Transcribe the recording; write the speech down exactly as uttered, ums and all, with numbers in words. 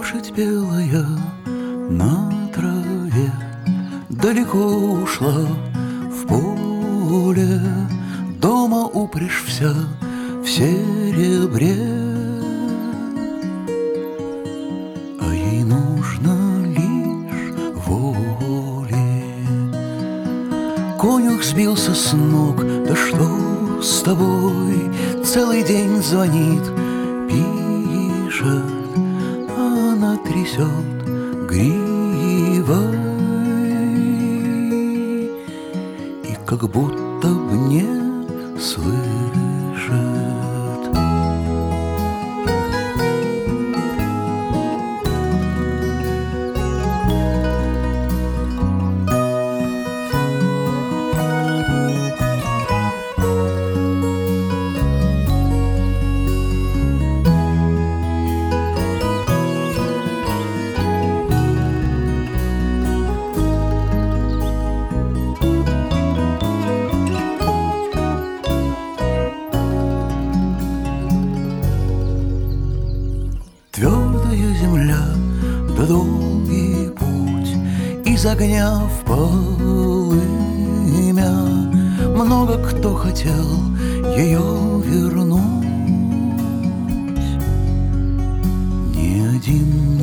Лошадь белая на траве далеко ушла в поле. Дома упряжь вся в серебре, а ей нужно лишь воли. Конюх сбился с ног, да что с тобой? Целый день звонит, пишет, она трясет гривой и как будто б не слышит. Твердая земля, да долгий путь, из огня в полымя. Много кто хотел ее вернуть, ни один